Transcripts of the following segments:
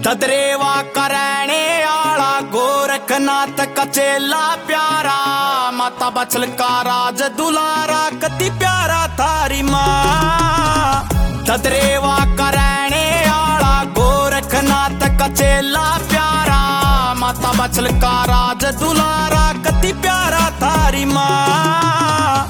ददरेवा करने आला गोरखनाथ कचेला प्यारा माता बचल का राज दुलारा कति प्यारा थारी माँ। ददरेवा करने आला गोरखनाथ कचेला प्यारा माता बचल का राज दुलारा कति प्यारा थारी माँ।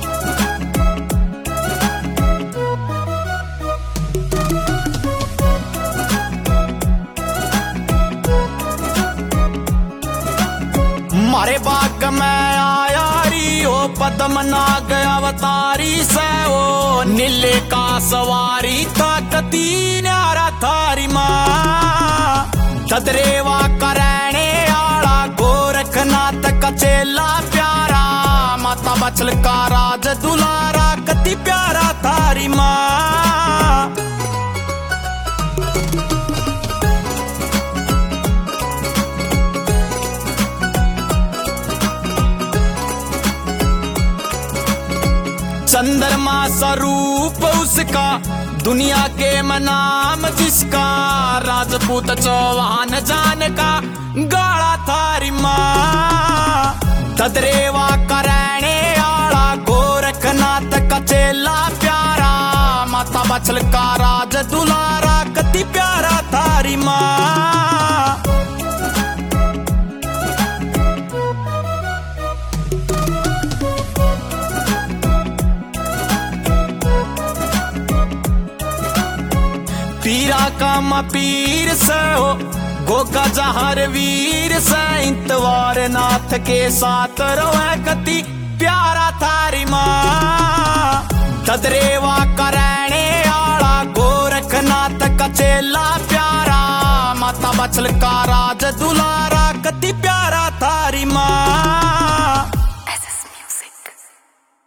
मारे बाग में आया री हो पद्म नाग अवतारी से ओ नीले का सवारी था कति न्यारा थारी माँ। ददरेवा करने आला गोरखनाथ कचेला प्यारा माता बचल का राज दुलारा कति प्यारा थारी माँ। चंद्रमा स्वरूप उसका दुनिया के मनाम जिसका राजपूत चौहान जान का गाड़ा थारी माँ। ददरेवा करने आला गोरखनाथ कचेला प्यारा माता बचल का राज दुलारा कति प्यारा थारी माँ। पीरा का पीर से हो गोगा जहर वीर से इंतवार नाथ के साथ रोए कति प्यारा थारी माँ। ददरेवा करने आला गोरखनाथ कचेला प्यारा माता बचल का राज दुलारा